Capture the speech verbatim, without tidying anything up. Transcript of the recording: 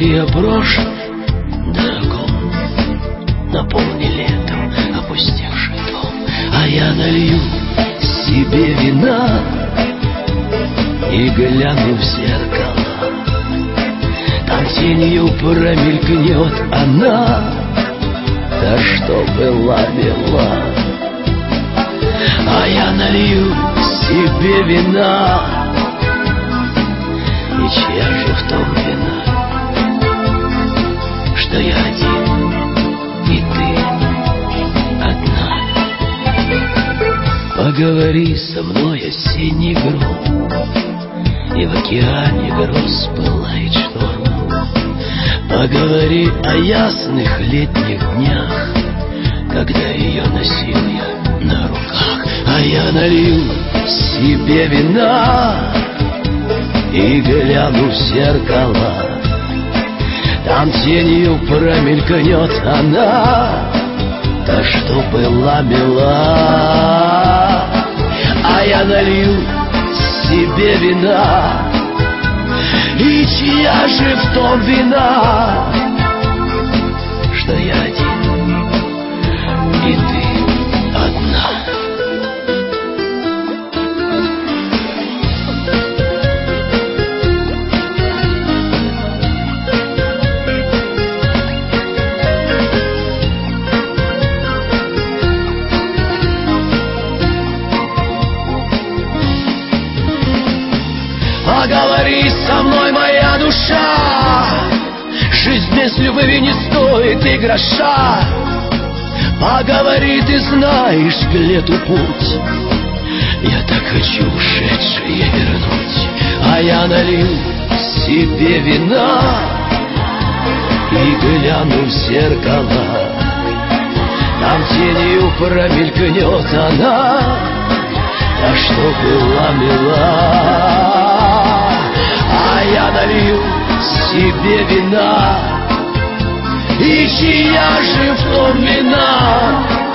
я брошен дорогом, наполни летом опустевший дом. А я налью себе вина и гляну в зеркало. Там тенью промелькнет она, та, что была мила. А я налью себе вина, и чья же в том вина, что я один, и ты одна. Поговори со мной, осенний гром, и в океане гроз пылает шторм. Поговори о ясных летних днях, когда ее носил я на руках. А я налью себе вина и гляну в зеркало. Там тенью промелькнет она, та, что была мила. А я налью себе вина, и чья же в том вина, что я один, и ты одна. Поговори со мной, моя душа, жизнь без любви не стоит и гроша. Поговори, ты знаешь к лету путь, я так хочу ушедшее вернуть. А я налью себе вина и гляну в зеркало. Там тенью промелькнет она, та, что была мила. А я налью себе вина, и чья же в том вина,